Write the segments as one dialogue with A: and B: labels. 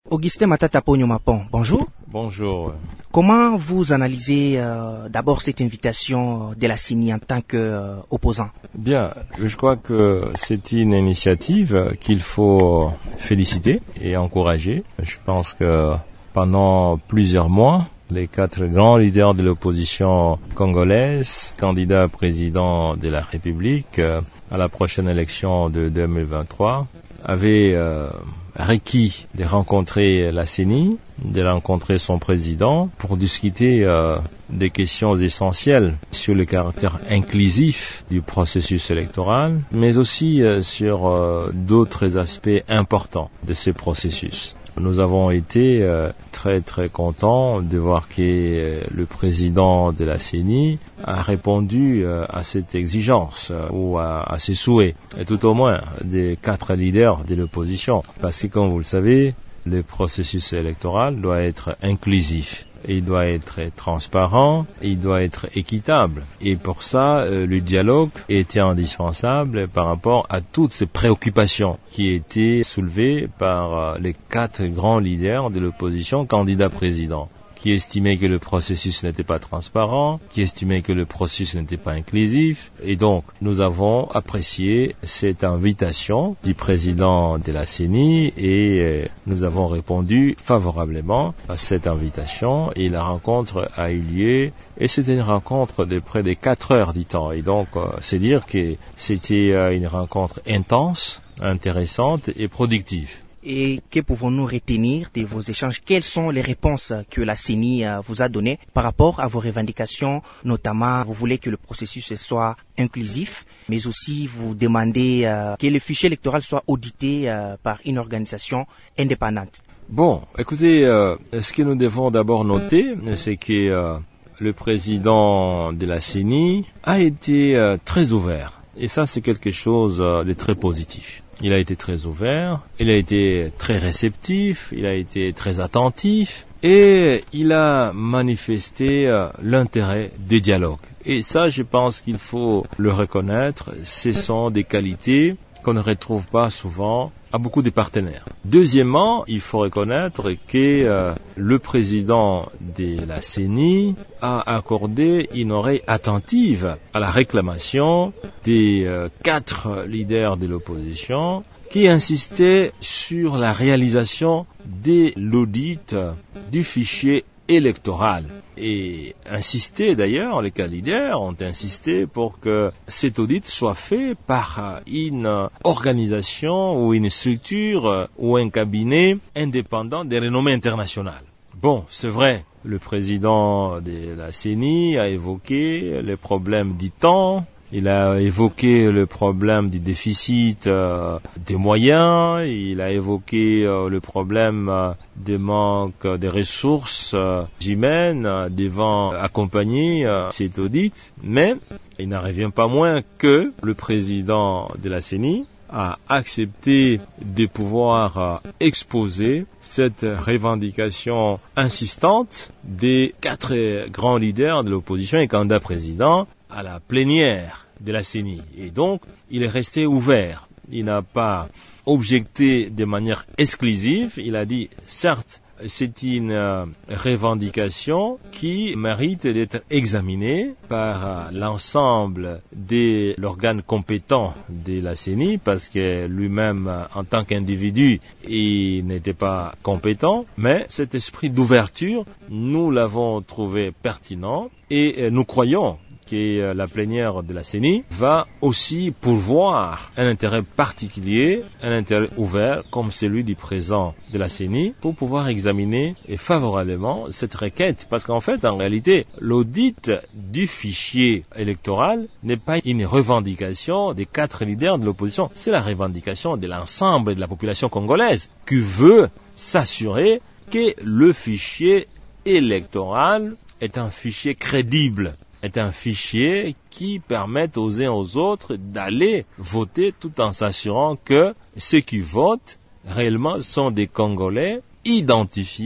A: Augustin Matata Pogno-Mapon, bonjour.
B: Bonjour.
A: Comment vous analysez d'abord cette invitation de la CENI en tant qu'opposant?
B: Bien, je crois que c'est une initiative qu'il faut féliciter et encourager. Je pense que pendant plusieurs mois, les 4 grands leaders de l'opposition congolaise, candidats à président de la République à la prochaine élection de 2023, avaient requis de rencontrer la CENI, de rencontrer son président pour discuter des questions essentielles sur le caractère inclusif du processus électoral, mais aussi sur d'autres aspects importants de ce processus. Nous avons été très contents de voir que le président de la CENI a répondu à cette exigence ou à ses souhaits, et tout au moins des 4 leaders de l'opposition. Parce que, comme vous le savez, le processus électoral doit être inclusif. Il doit être transparent, il doit être équitable. Et pour ça, le dialogue était indispensable par rapport à toutes ces préoccupations qui étaient soulevées par les 4 grands leaders de l'opposition candidats président, qui estimaient que le processus n'était pas transparent, qui estimaient que le processus n'était pas inclusif. Et donc, nous avons apprécié cette invitation du président de la CENI et nous avons répondu favorablement à cette invitation. Et la rencontre a eu lieu et c'était une rencontre de près de 4 heures du temps. Et donc, c'est dire que c'était une rencontre intense, intéressante et productive.
A: Et que pouvons-nous retenir de vos échanges? Quelles sont les réponses que la CENI vous a données par rapport à vos revendications? Notamment, vous voulez que le processus soit inclusif, mais aussi vous demandez que le fichier électoral soit audité par une organisation indépendante.
B: Bon, écoutez, ce que nous devons d'abord noter, c'est que le président de la CENI a été très ouvert. Et ça, c'est quelque chose de très positif. Il a été très ouvert, il a été très réceptif, il a été très attentif et il a manifesté l'intérêt du dialogue. Et ça, je pense qu'il faut le reconnaître, ce sont des qualités qu'on ne retrouve pas souvent à beaucoup de partenaires. Deuxièmement, il faut reconnaître que le président de la CENI a accordé une oreille attentive à la réclamation des 4 leaders de l'opposition qui insistaient sur la réalisation de l'audit du fichier électoral et insister d'ailleurs, les cas leaders ont insisté pour que cet audit soit fait par une organisation ou une structure ou un cabinet indépendant de renommée internationale. Bon, c'est vrai, le président de la CENI a évoqué les problèmes du temps. Il a évoqué le problème du déficit des moyens, il a évoqué le problème du manque des ressources humaines devant accompagner cet audit, mais il n'en revient pas moins que le président de la CENI a accepté de pouvoir exposer cette revendication insistante des 4 grands leaders de l'opposition et candidats présidents à la plénière de la CENI. Et donc, il est resté ouvert. Il n'a pas objecté de manière exclusive. Il a dit, certes, c'est une revendication qui mérite d'être examinée par l'ensemble de l'organe compétent de la CENI, parce que lui-même, en tant qu'individu, il n'était pas compétent. Mais cet esprit d'ouverture, nous l'avons trouvé pertinent et nous croyons que la plénière de la CENI va aussi pourvoir un intérêt particulier, un intérêt ouvert comme celui du président de la CENI pour pouvoir examiner favorablement cette requête. Parce qu'en fait, en réalité, l'audit du fichier électoral n'est pas une revendication des 4 leaders de l'opposition, c'est la revendication de l'ensemble de la population congolaise qui veut s'assurer que le fichier électoral est un fichier crédible, est un fichier qui permet aux uns et aux autres d'aller voter tout en s'assurant que ceux qui votent réellement sont des Congolais identifiés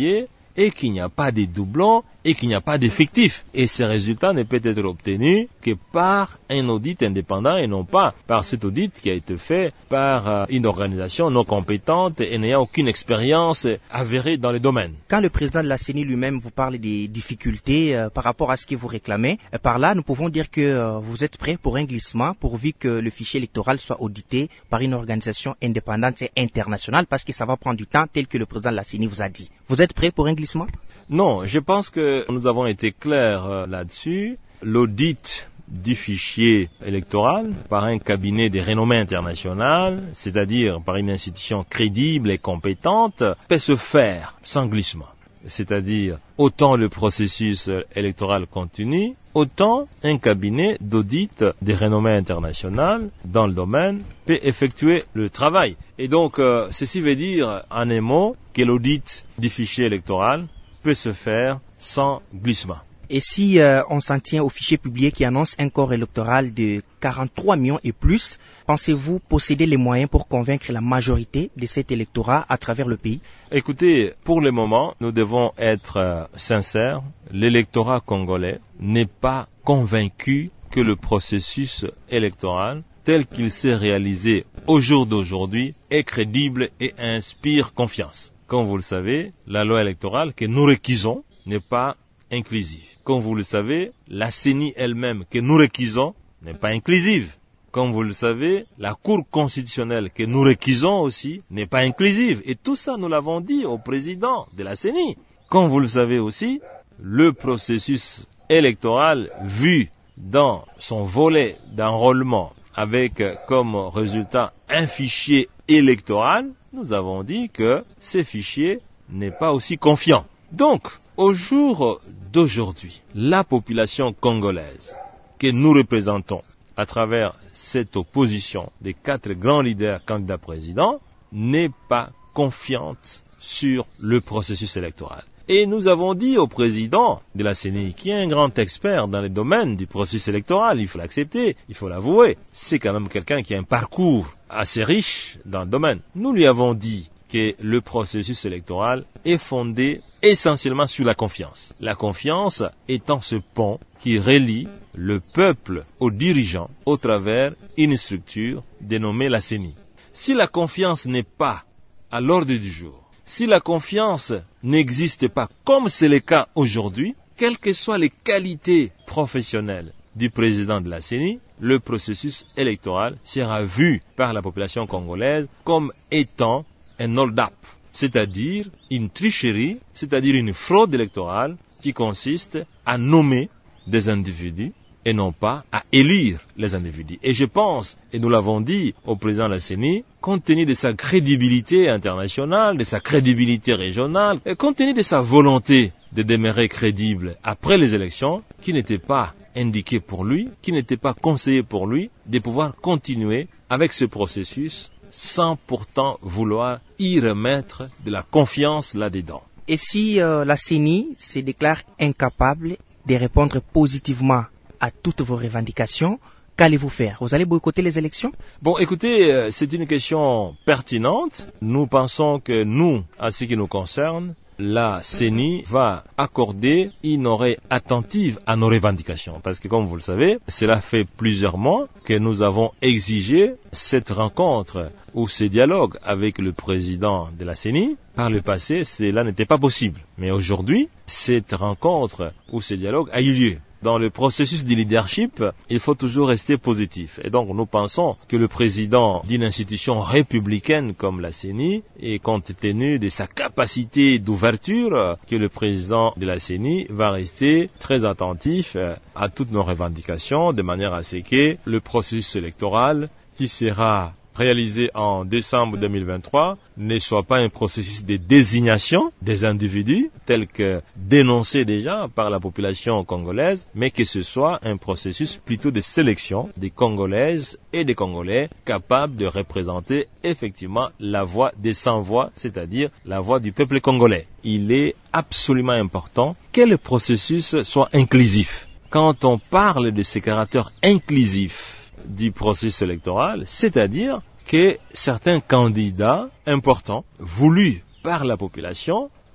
B: et qu'il n'y a pas de doublons et qu'il n'y a pas d'effectifs. Et ces résultats ne peuvent être obtenus que par un audit indépendant et non pas par cet audit qui a été fait par une organisation non compétente et n'ayant aucune expérience avérée dans le domaine.
A: Quand le président de la CENI lui-même vous parle des difficultés par rapport à ce que vous réclamez, par là, nous pouvons dire que vous êtes prêt pour un glissement pourvu que le fichier électoral soit audité par une organisation indépendante et internationale parce que ça va prendre du temps tel que le président de la CENI vous a dit. Vous êtes prêt pour un glissement?
B: Non, je pense que nous avons été clairs là-dessus. L'audit du fichier électoral par un cabinet de renommée internationale, c'est-à-dire par une institution crédible et compétente, peut se faire sans glissement. C'est-à-dire, autant le processus électoral continue, autant un cabinet d'audit de renommée internationale dans le domaine peut effectuer le travail. Et donc, ceci veut dire, en un mot, que l'audit du fichier électoral peut se faire sans glissement.
A: Et si on s'en tient au fichier publié qui annonce un corps électoral de 43 millions et plus, pensez-vous posséder les moyens pour convaincre la majorité de cet électorat à travers le pays?
B: Écoutez, pour le moment, nous devons être sincères. L'électorat congolais n'est pas convaincu que le processus électoral, tel qu'il s'est réalisé au jour d'aujourd'hui, est crédible et inspire confiance. Comme vous le savez, la loi électorale que nous réquisons n'est pas inclusive. Comme vous le savez, la CENI elle-même que nous réquisons n'est pas inclusive. Comme vous le savez, la Cour constitutionnelle que nous réquisons aussi n'est pas inclusive. Et tout ça, nous l'avons dit au président de la CENI. Comme vous le savez aussi, le processus électoral vu dans son volet d'enrôlement avec comme résultat un fichier électoral, nous avons dit que ce fichier n'est pas aussi confiant. Donc, au jour d'aujourd'hui, la population congolaise que nous représentons à travers cette opposition des 4 grands leaders candidats présidents n'est pas confiante sur le processus électoral. Et nous avons dit au président de la CENI, qui est un grand expert dans le domaine du processus électoral, il faut l'accepter, il faut l'avouer, c'est quand même quelqu'un qui a un parcours assez riche dans le domaine. Nous lui avons dit que le processus électoral est fondé essentiellement sur la confiance. La confiance étant ce pont qui relie le peuple aux dirigeants au travers une structure dénommée la CENI. Si la confiance n'est pas à l'ordre du jour, si la confiance n'existe pas comme c'est le cas aujourd'hui, quelles que soient les qualités professionnelles du président de la CENI, le processus électoral sera vu par la population congolaise comme étant un hold-up, c'est-à-dire une tricherie, c'est-à-dire une fraude électorale qui consiste à nommer des individus et non pas à élire les individus. Et je pense, et nous l'avons dit au président de la CENI, compte tenu de sa crédibilité internationale, de sa crédibilité régionale, et compte tenu de sa volonté de demeurer crédible après les élections, qui n'était pas indiqué pour lui, qui n'était pas conseillé pour lui, de pouvoir continuer avec ce processus sans pourtant vouloir y remettre de la confiance là-dedans.
A: Et si la CENI se déclare incapable de répondre positivement à toutes vos revendications, qu'allez-vous faire? Vous allez boycotter les élections?
B: Bon, écoutez, c'est une question pertinente. Nous pensons que nous, à ce qui nous concerne, la CENI va accorder une oreille attentive à nos revendications. Parce que comme vous le savez, cela fait plusieurs mois que nous avons exigé cette rencontre ou ce dialogue avec le président de la CENI. Par le passé, cela n'était pas possible. Mais aujourd'hui, cette rencontre ou ce dialogue a eu lieu. Dans le processus de leadership, il faut toujours rester positif. Et donc, nous pensons que le président d'une institution républicaine comme la CENI, et compte tenu de sa capacité d'ouverture, que le président de la CENI va rester très attentif à toutes nos revendications, de manière à ce que le processus électoral qui sera réalisé en décembre 2023 ne soit pas un processus de désignation des individus tel que dénoncé déjà par la population congolaise, mais que ce soit un processus plutôt de sélection des Congolaises et des Congolais capables de représenter effectivement la voix des sans-voix, c'est-à-dire la voix du peuple congolais. Il est absolument important que le processus soit inclusif. Quand on parle de ce caractère inclusif du processus électoral, c'est-à-dire que certains candidats importants, voulus par la population,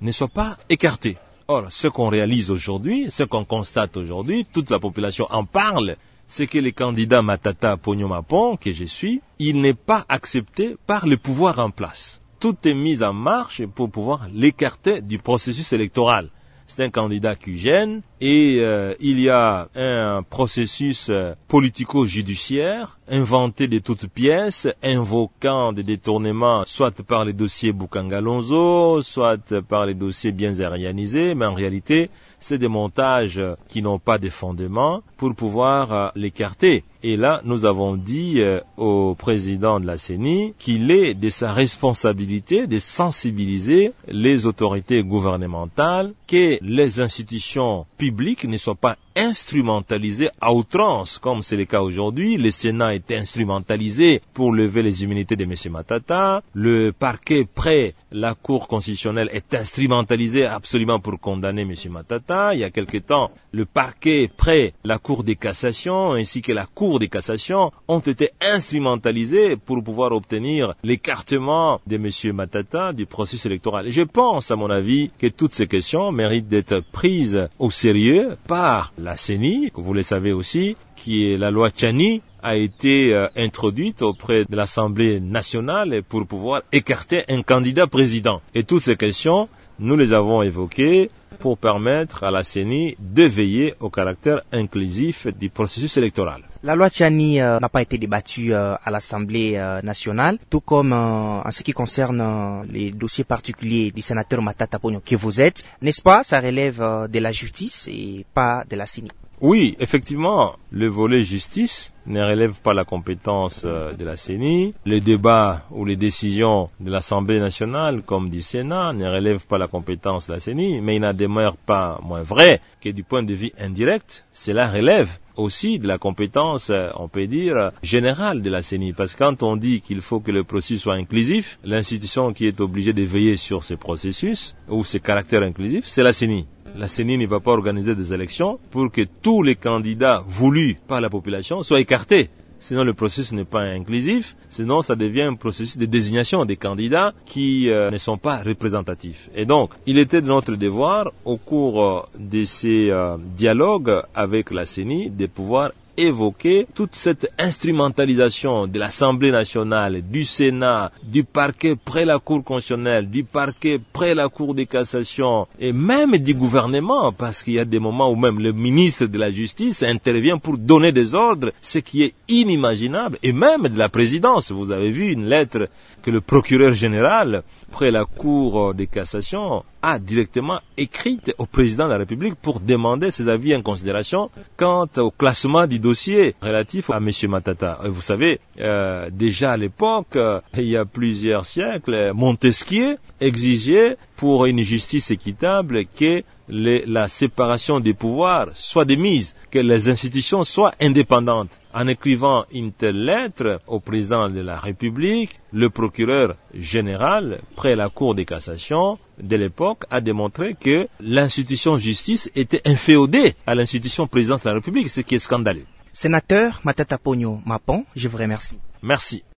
B: ne soient pas écartés. Or, ce qu'on réalise aujourd'hui, ce qu'on constate aujourd'hui, toute la population en parle, c'est que le candidat Matata Ponyo Mapon, que je suis, il n'est pas accepté par le pouvoir en place. Tout est mis en marche pour pouvoir l'écarter du processus électoral. C'est un candidat qui gêne et il y a un processus politico-judiciaire inventé de toutes pièces, invoquant des détournements soit par les dossiers Boukangalonzo, soit par les dossiers bien arianisés, mais en réalité, c'est des montages qui n'ont pas de fondement pour pouvoir l'écarter. Et là, nous avons dit au président de la CENI qu'il est de sa responsabilité de sensibiliser les autorités gouvernementales, que les institutions publiques ne soient pas instrumentalisées à outrance, comme c'est le cas aujourd'hui. Le Sénat est instrumentalisé pour lever les immunités de M. Matata. Le parquet près la Cour constitutionnelle est instrumentalisé absolument pour condamner M. Matata. Il y a quelque temps, le parquet près la Cour de cassation ainsi que la Cour de cassation ont été instrumentalisés pour pouvoir obtenir l'écartement de M. Matata du processus électoral. Et je pense, à mon avis, que toutes ces questions méritent d'être prises au sérieux par la CENI, vous le savez aussi, qui est la loi Tchani, a été introduite auprès de l'Assemblée nationale pour pouvoir écarter un candidat président. Et toutes ces questions, nous les avons évoquées pour permettre à la CENI de veiller au caractère inclusif du processus électoral.
A: La loi Tchani n'a pas été débattue à l'Assemblée nationale, tout comme en ce qui concerne les dossiers particuliers du sénateur Matata Ponyo que vous êtes. N'est-ce pas? Ça relève de la justice et pas de la CENI.
B: Oui, effectivement, le volet justice ne relève pas la compétence de la CENI. Les débats ou les décisions de l'Assemblée nationale, comme du Sénat, ne relèvent pas la compétence de la CENI, mais il n'en demeure pas moins vrai que du point de vue indirect, cela relève aussi de la compétence, on peut dire, générale de la CENI. Parce que quand on dit qu'il faut que le processus soit inclusif, l'institution qui est obligée de veiller sur ce processus, ou ce caractère inclusif, c'est la CENI. La CENI ne va pas organiser des élections pour que tous les candidats voulus par la population soient écartés. Sinon, le processus n'est pas inclusif. Sinon, ça devient un processus de désignation des candidats qui ne sont pas représentatifs. Et donc, il était de notre devoir, au cours de ces dialogues avec la CENI, de pouvoir évoquer toute cette instrumentalisation de l'Assemblée nationale, du Sénat, du parquet près la Cour constitutionnelle, du parquet près la Cour de cassation et même du gouvernement, parce qu'il y a des moments où même le ministre de la Justice intervient pour donner des ordres, ce qui est inimaginable, et même de la présidence. Vous avez vu une lettre que le procureur général près la Cour de cassation a directement écrite au président de la République pour demander ses avis en considération quant au classement du dossier relatif à M. Matata. Et vous savez, déjà à l'époque, il y a plusieurs siècles, Montesquieu exigeait pour une justice équitable que la séparation des pouvoirs soit démise, que les institutions soient indépendantes. En écrivant une telle lettre au président de la République, le procureur général, près la Cour de cassation de l'époque, a démontré que l'institution justice était inféodée à l'institution présidence de la République, ce qui est scandaleux.
A: Sénateur Matata Ponyo Mapon, je vous remercie.
B: Merci.